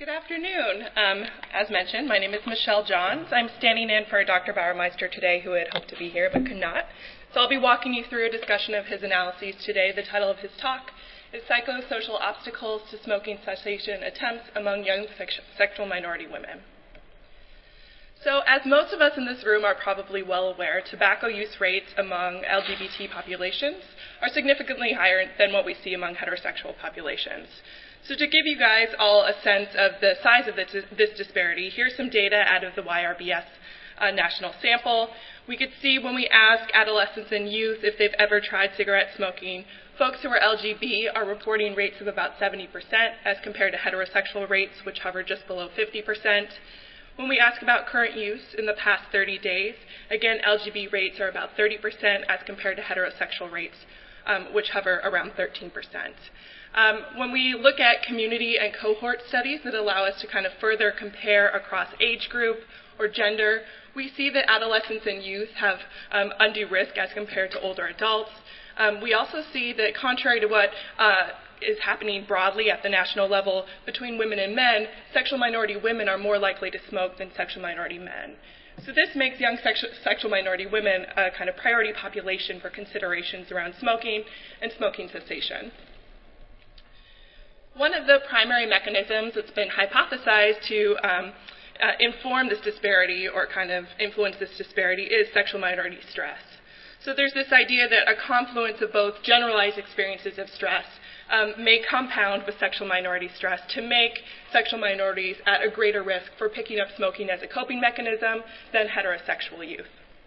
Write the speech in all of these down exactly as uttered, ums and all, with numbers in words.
Good afternoon. Um, as mentioned, my name is Michelle Johns. I'm standing in for Doctor Bauermeister today, who had hoped to be here but could not. So I'll be walking you through a discussion of his analyses today. The title of his talk is Psychosocial Obstacles to Smoking Cessation Attempts Among Young Sexual Minority Women. So as most of us in this room are probably well aware, tobacco use rates among L G B T populations are significantly higher than what we see among heterosexual populations. So to give you guys all a sense of the size of this, this disparity, here's some data out of the Y R B S uh, national sample. We could see when we ask adolescents and youth if they've ever tried cigarette smoking, folks who are L G B are reporting rates of about seventy percent as compared to heterosexual rates, which hover just below fifty percent. When we ask about current use in the past thirty days, again, L G B rates are about thirty percent as compared to heterosexual rates, um, which hover around thirteen percent. Um, when we look at community and cohort studies that allow us to kind of further compare across age group or gender, we see that adolescents and youth have um, undue risk as compared to older adults. Um, we also see that contrary to what uh, is happening broadly at the national level between women and men, sexual minority women are more likely to smoke than sexual minority men. So this makes young sexual, sexual minority women a kind of priority population for considerations around smoking and smoking cessation. One of the primary mechanisms that's been hypothesized to um, uh, inform this disparity or kind of influence this disparity is sexual minority stress. So there's this idea that a confluence of both generalized experiences of stress um, may compound with sexual minority stress to make sexual minorities at a greater risk for picking up smoking as a coping mechanism than heterosexual youth.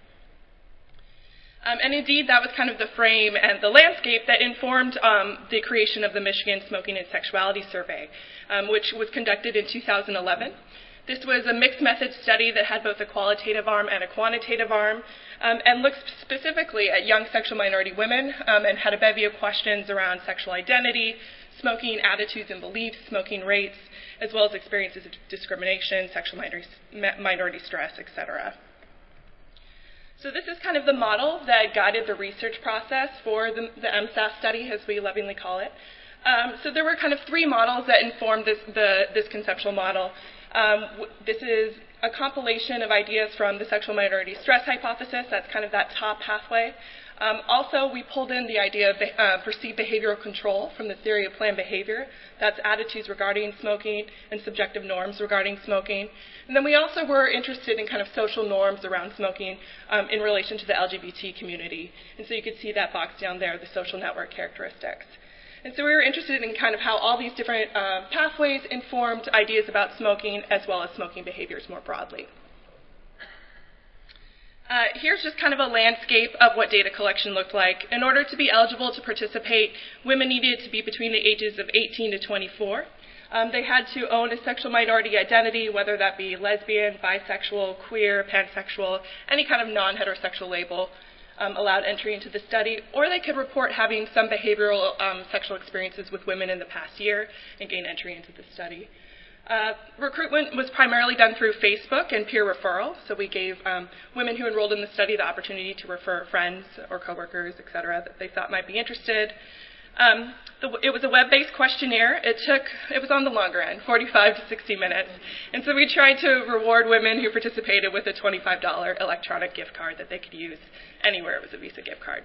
Um, and indeed, that was kind of the frame and the landscape that informed um, the creation of the Michigan Smoking and Sexuality Survey, um, which was conducted in two thousand eleven. This was a mixed method study that had both a qualitative arm and a quantitative arm, um, and looked specifically at young sexual minority women um, and had a bevy of questions around sexual identity, smoking attitudes and beliefs, smoking rates, as well as experiences of discrimination, sexual minority, minority stress, et cetera. So this is kind of the model that guided the research process for the, the M S A S study, as we lovingly call it. Um, so there were kind of three models that informed this, the, this conceptual model. Um, this is a compilation of ideas from the sexual minority stress hypothesis. That's kind of that top pathway. Um, also, we pulled in the idea of uh, perceived behavioral control from the theory of planned behavior. That's attitudes regarding smoking and subjective norms regarding smoking. And then we also were interested in kind of social norms around smoking um, in relation to the L G B T community. And so you could see that box down there, the social network characteristics. And so we were interested in kind of how all these different uh, pathways informed ideas about smoking as well as smoking behaviors more broadly. Uh, here's just kind of a landscape of what data collection looked like. In order to be eligible to participate, women needed to be between the ages of eighteen to twenty-four. Um, they had to own a sexual minority identity, whether that be lesbian, bisexual, queer, pansexual, any kind of non-heterosexual label um, allowed entry into the study, or they could report having some behavioral um, sexual experiences with women in the past year and gain entry into the study. Uh, recruitment was primarily done through Facebook and peer referral, so we gave um, women who enrolled in the study the opportunity to refer friends or coworkers, et cetera, that they thought might be interested. Um, the, it was a web-based questionnaire. It took, it was on the longer end, forty-five to sixty minutes, and so we tried to reward women who participated with a twenty-five dollar electronic gift card that they could use anywhere. It was a Visa gift card.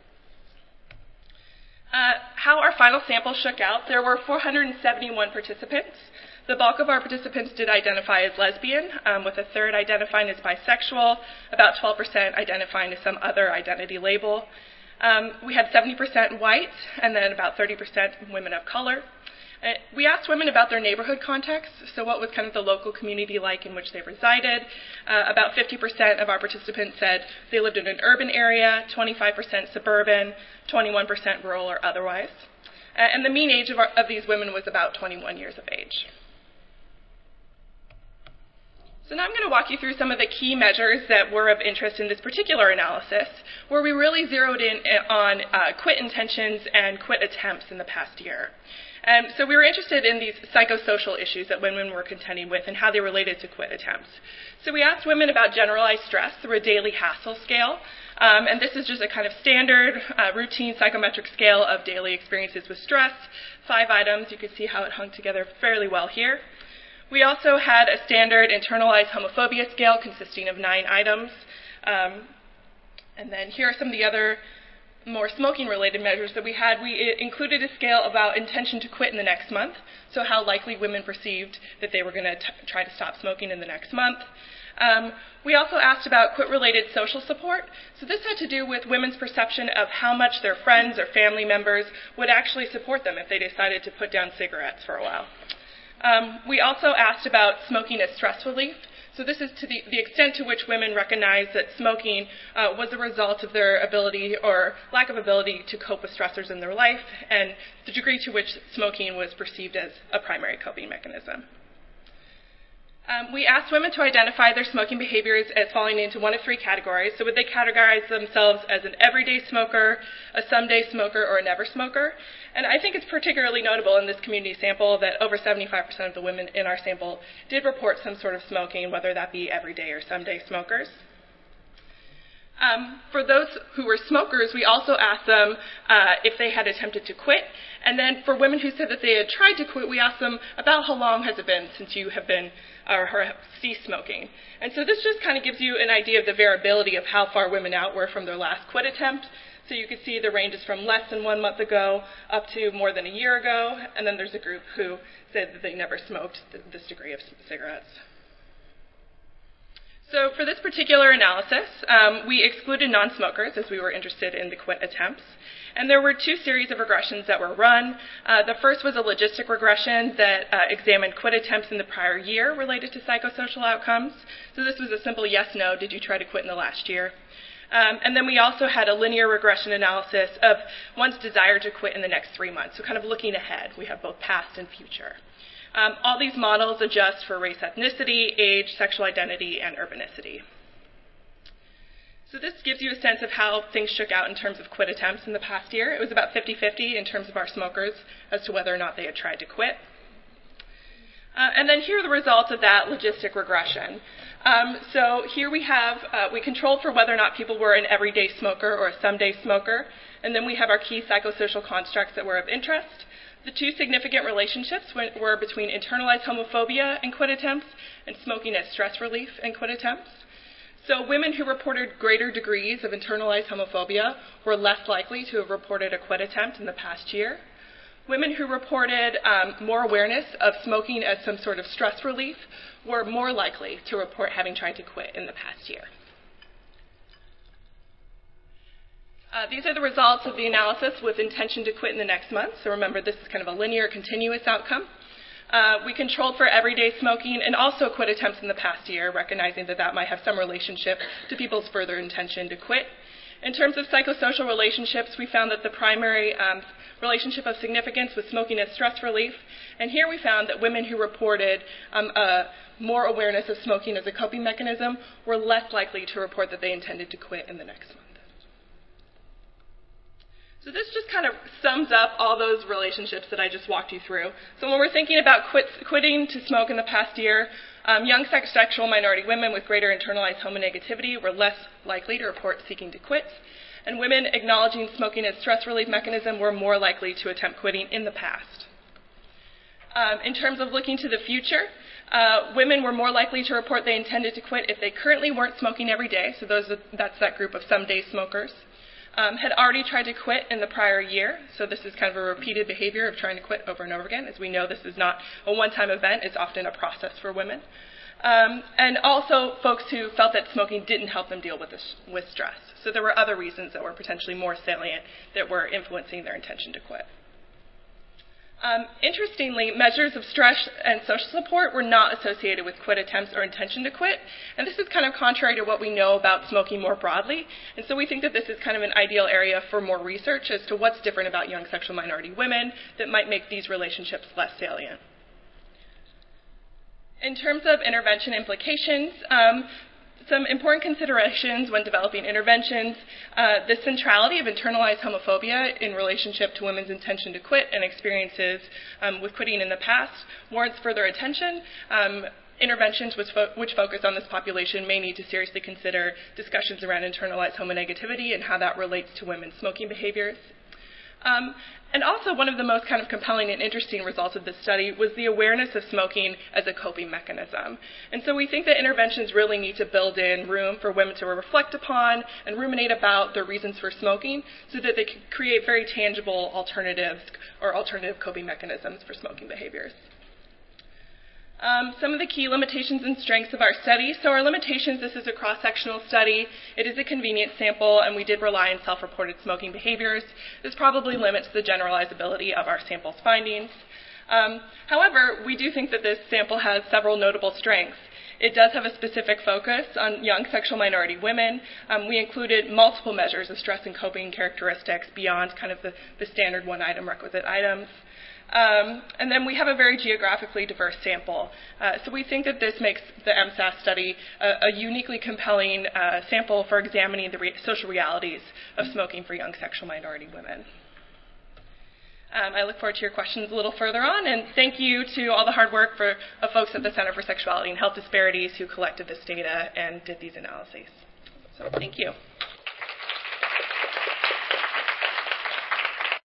Uh, how our final sample shook out, there were four hundred seventy-one participants. The bulk of our participants did identify as lesbian, um, with a third identifying as bisexual, about twelve percent identifying as some other identity label. Um, we had seventy percent white, and then about thirty percent women of color. Uh, we asked women about their neighborhood context, so what was kind of the local community like in which they resided. Uh, about fifty percent of our participants said they lived in an urban area, twenty-five percent suburban, twenty-one percent rural or otherwise. Uh, and the mean age of, our, of these women was about twenty-one years of age. So now I'm going to walk you through some of the key measures that were of interest in this particular analysis, where we really zeroed in on uh, quit intentions and quit attempts in the past year. And so we were interested in these psychosocial issues that women were contending with and how they related to quit attempts. So we asked women about generalized stress through a daily hassle scale. Um, and this is just a kind of standard, uh, routine psychometric scale of daily experiences with stress. Five items. You can see how it hung together fairly well here. We also had a standard internalized homophobia scale consisting of nine items. Um, and then here are some of the other more smoking-related measures that we had. We included a scale about intention to quit in the next month, so how likely women perceived that they were going to try to stop smoking in the next month. Um, we also asked about quit-related social support. So this had to do with women's perception of how much their friends or family members would actually support them if they decided to put down cigarettes for a while. Um, we also asked about smoking as stress relief. So this is to the, the extent to which women recognize that smoking uh, was a result of their ability or lack of ability to cope with stressors in their life, and the degree to which smoking was perceived as a primary coping mechanism. Um, we asked women to identify their smoking behaviors as falling into one of three categories. So would they categorize themselves as an everyday smoker, a someday smoker, or a never smoker? And I think it's particularly notable in this community sample that over seventy-five percent of the women in our sample did report some sort of smoking, whether that be everyday or someday smokers. Um, for those who were smokers, we also asked them uh, if they had attempted to quit. And then for women who said that they had tried to quit, we asked them about how long has it been since you have been or have ceased smoking. And so this just kind of gives you an idea of the variability of how far women out were from their last quit attempt. So you can see the ranges from less than one month ago up to more than a year ago. And then there's a group who said that they never smoked this degree of cigarettes. So for this particular analysis, um, we excluded non-smokers as we were interested in the quit attempts. And there were two series of regressions that were run. Uh, the first was a logistic regression that uh, examined quit attempts in the prior year related to psychosocial outcomes. So this was a simple yes-no, did you try to quit in the last year? Um, and then we also had a linear regression analysis of one's desire to quit in the next three months. So kind of looking ahead, we have both past and future. Um, all these models adjust for race, ethnicity, age, sexual identity, and urbanicity. So this gives you a sense of how things shook out in terms of quit attempts in the past year. It was about fifty-fifty in terms of our smokers as to whether or not they had tried to quit. Uh, and then here are the results of that logistic regression. Um, so here we have, uh, we controlled for whether or not people were an everyday smoker or a someday smoker. And then we have our key psychosocial constructs that were of interest. The two significant relationships were between internalized homophobia and quit attempts and smoking as stress relief and quit attempts. So women who reported greater degrees of internalized homophobia were less likely to have reported a quit attempt in the past year. Women who reported um, more awareness of smoking as some sort of stress relief were more likely to report having tried to quit in the past year. Uh, these are the results of the analysis with intention to quit in the next month. So remember, this is kind of a linear, continuous outcome. Uh, we controlled for everyday smoking and also quit attempts in the past year, recognizing that that might have some relationship to people's further intention to quit. In terms of psychosocial relationships, we found that the primary um, relationship of significance was smoking as stress relief. And here we found that women who reported um, uh, more awareness of smoking as a coping mechanism were less likely to report that they intended to quit in the next month. So this just kind of sums up all those relationships that I just walked you through. So when we're thinking about quit, quitting to smoke in the past year, um, young sexual minority women with greater internalized homonegativity were less likely to report seeking to quit, and women acknowledging smoking as stress relief mechanism were more likely to attempt quitting in the past. Um, in terms of looking to the future, uh, women were more likely to report they intended to quit if they currently weren't smoking every day, so those are, that's that group of someday smokers. Um, had already tried to quit in the prior year, so this is kind of a repeated behavior of trying to quit over and over again. As we know, this is not a one-time event. It's often a process for women. Um, and also folks who felt that smoking didn't help them deal with, this, with stress. So there were other reasons that were potentially more salient that were influencing their intention to quit. Um, interestingly, measures of stress and social support were not associated with quit attempts or intention to quit. And this is kind of contrary to what we know about smoking more broadly. And so we think that this is kind of an ideal area for more research as to what's different about young sexual minority women that might make these relationships less salient. In terms of intervention implications, um, some important considerations when developing interventions, uh, the centrality of internalized homophobia in relationship to women's intention to quit and experiences um, with quitting in the past warrants further attention. Um, interventions which, fo which focus on this population may need to seriously consider discussions around internalized homonegativity and how that relates to women's smoking behaviors. Um, and also one of the most kind of compelling and interesting results of this study was the awareness of smoking as a coping mechanism. And so we think that interventions really need to build in room for women to reflect upon and ruminate about their reasons for smoking so that they can create very tangible alternatives or alternative coping mechanisms for smoking behaviors. Um, some of the key limitations and strengths of our study. So our limitations, this is a cross-sectional study. It is a convenient sample, and we did rely on self-reported smoking behaviors. This probably limits the generalizability of our sample's findings. Um, however, we do think that this sample has several notable strengths. It does have a specific focus on young sexual minority women. Um, we included multiple measures of stress and coping characteristics beyond kind of the, the standard one-item requisite items. Um, and then we have a very geographically diverse sample. Uh, so we think that this makes the M S A S study a, a uniquely compelling uh, sample for examining the re- social realities of smoking for young sexual minority women. Um, I look forward to your questions a little further on, and thank you to all the hard work for, of folks at the Center for Sexuality and Health Disparities who collected this data and did these analyses. So thank you.